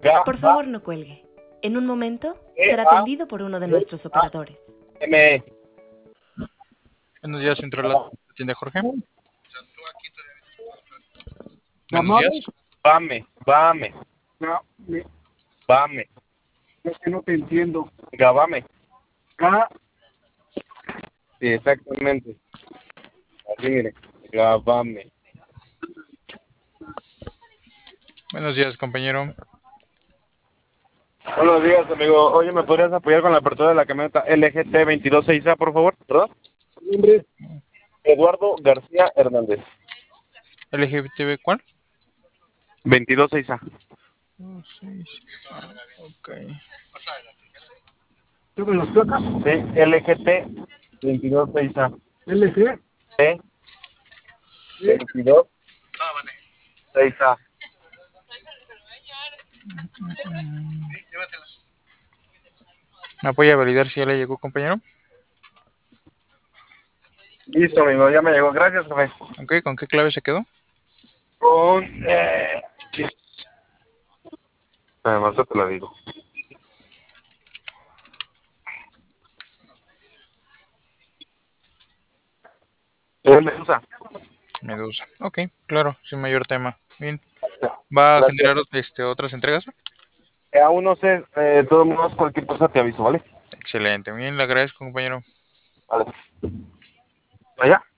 Por favor, no cuelgue. En un momento será atendido por uno de nuestros operadores. Buenos días, entró la tienda Jorge. Buenos Gamame. días. Bame. Es que no te entiendo. Gabame. Ga- Sí, exactamente. Así, mire. Gabame. Buenos días, compañero. Buenos días, amigo. Oye, ¿me podrías apoyar con la apertura de la camioneta LGT 226A, por favor? ¿Verdad? Nombre. Eduardo García Hernández. LGTB, ¿cuál? 226A. Ok. ¿Tú me los placas? Sí, LGT 226A. LG. T 226A. ¿Me apoya a validar si ya le llegó, compañero? Listo, amigo. Ya me llegó. Gracias, jefe. Ok, ¿con qué clave se quedó? Con... Además, yo te lo digo. Medusa. Medusa. Ok, claro, sin mayor tema. Bien. ¿Va a Gracias. generar otras entregas? Aún no sé. De todos modos, cualquier cosa te aviso, ¿vale? Excelente. Bien, le agradezco, compañero. Vale. ¿Allá?